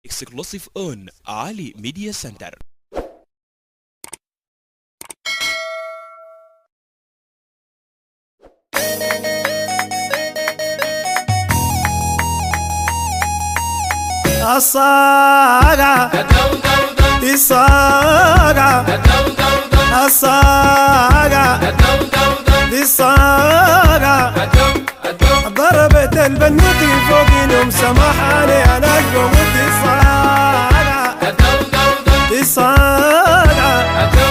Exclusive on Ali Media Center. الصاقع الصاقع الصاقع الصاقع ضربت البنوتي فوق نوم سمحاني انا اقوم الصاقع الصاقع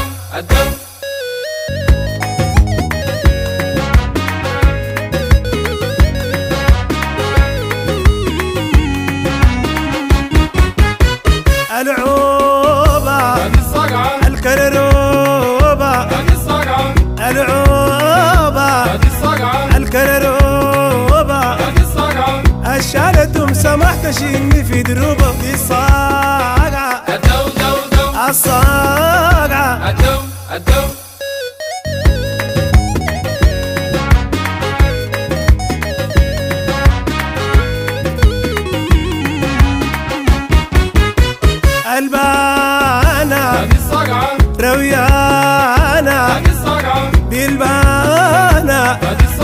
العوبة الكرروبة العوبة الكرروبة الشالة سمحت شيلني في دروبة دي الصاقعة الصاقعة البانا رويانا بالبانا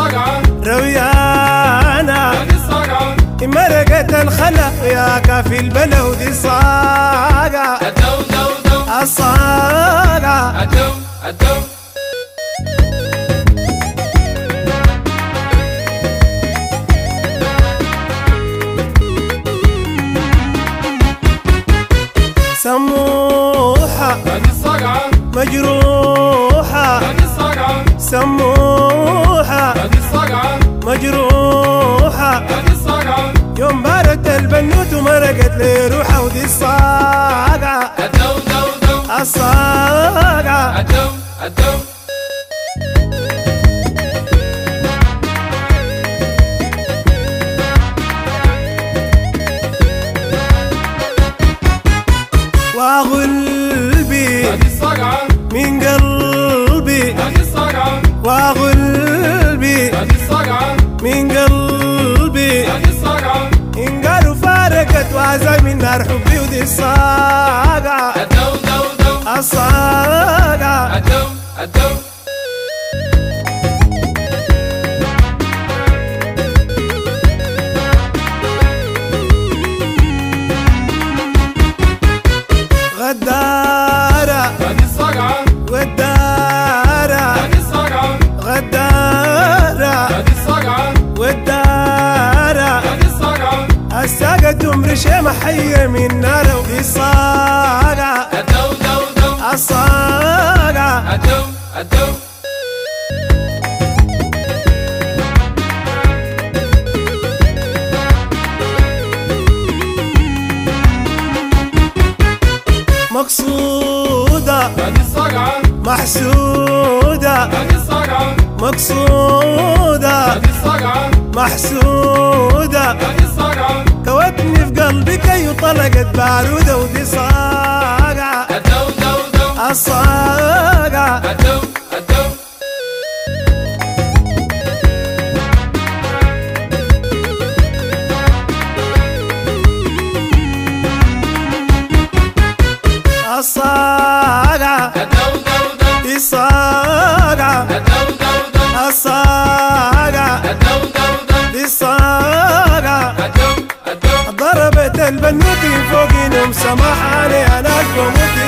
رويانا مرقت الخلا يا كافي البلو دي الصاقعة الصاقعة سموحة مجروحة سموحة مجروحة يوم بارت البنوت ومرقت لي روحها ودي الصاقعة الصاقعة وغلبي من قلبي وغلبي من قلبي إن قالوا فارقت وعزاي من نار حبي ودي الصاقعة الصاقعة غدارة والدارة غدارة والدارة الساقة تمرشة محية من نار ودي الصاقعة الصاقعة مقصودة محسودة مقصودة محسودة كوتني في قلبي كي طلقت بارودة ودي صاقعة الصاقعة الصاقعة الصاقعة الصاقعة الصاقعة ضربت البنوتي فوق نوم سمحاني انا اقوم